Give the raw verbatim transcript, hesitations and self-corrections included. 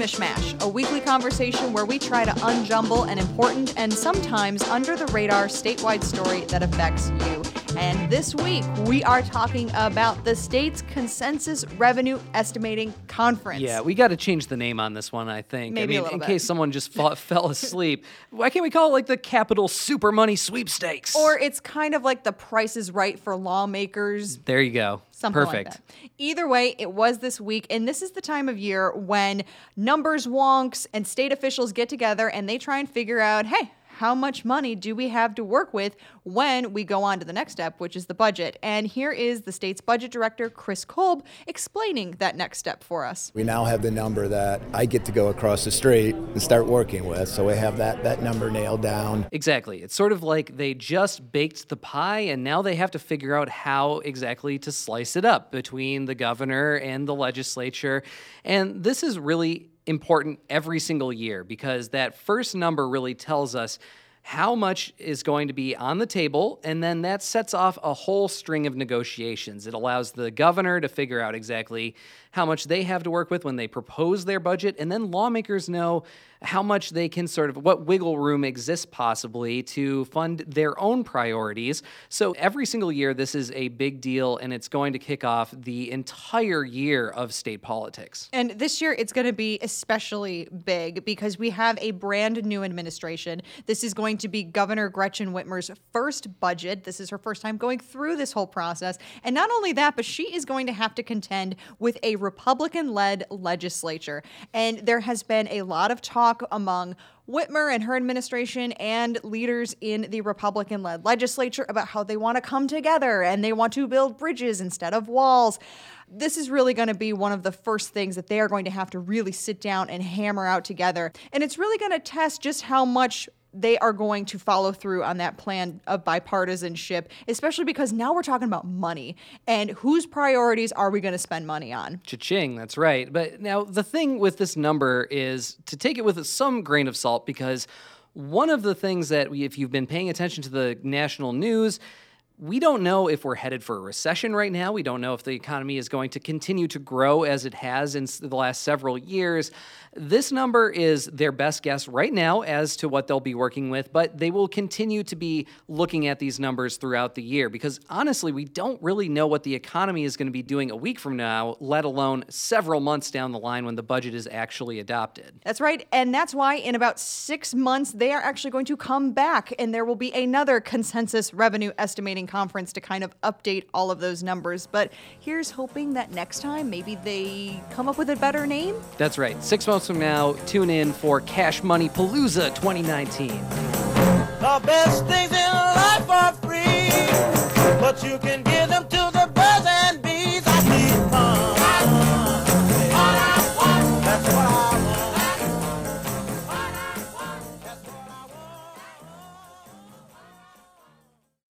Mishmash, a weekly conversation where we try to unjumble an important and sometimes under-the-radar statewide story that affects you. And this week, we are talking about the state's Consensus Revenue Estimating Conference. Yeah, we got to change the name on this one, I think. Maybe I mean, a little in bit. case someone just fa- fell asleep. Why can't we call it like the Capital Super Money Sweepstakes? Or it's kind of like the Price is Right for lawmakers. There you go. Something Perfect. like that. Either way, it was this week, and this is the time of year when numbers wonks and state officials get together and they try and figure out, hey, how much money do we have to work with when we go on to the next step, which is the budget? And here is the state's budget director, Chris Kolb, explaining that next step for us. We now have the number that I get to go across the street and start working with, so we have that, that number nailed down. Exactly. It's sort of like they just baked the pie, and now they have to figure out how exactly to slice it up between the governor and the legislature. And this is really important every single year because that first number really tells us how much is going to be on the table, and then that sets off a whole string of negotiations. It allows the governor to figure out exactly how much they have to work with when they propose their budget, and then lawmakers know how much they can sort of, what wiggle room exists possibly to fund their own priorities. So every single year, this is a big deal, and it's going to kick off the entire year of state politics. And this year, it's going to be especially big because we have a brand new administration. This is going to be Governor Gretchen Whitmer's first budget. This is her first time going through this whole process. And not only that, but she is going to have to contend with a Republican-led legislature. And there has been a lot of talk among Whitmer and her administration and leaders in the Republican-led legislature about how they want to come together and they want to build bridges instead of walls. This is really going to be one of the first things that they are going to have to really sit down and hammer out together. And it's really going to test just how much they are going to follow through on that plan of bipartisanship, especially because now we're talking about money and whose priorities are we going to spend money on? Cha-ching, that's right. But now the thing with this number is to take it with some grain of salt because one of the things that we, if you've been paying attention to the national news, we don't know if we're headed for a recession right now. We don't know if the economy is going to continue to grow as it has in the last several years. This number is their best guess right now as to what they'll be working with, but they will continue to be looking at these numbers throughout the year because honestly, we don't really know what the economy is going to be doing a week from now, let alone several months down the line when the budget is actually adopted. That's right, and that's why in about six months, they are actually going to come back and there will be another Consensus Revenue Estimating Conference to kind of update all of those numbers. But here's hoping that next time maybe they come up with a better name. That's right. Six months from now, tune in for Cash Money Palooza twenty nineteen. The best things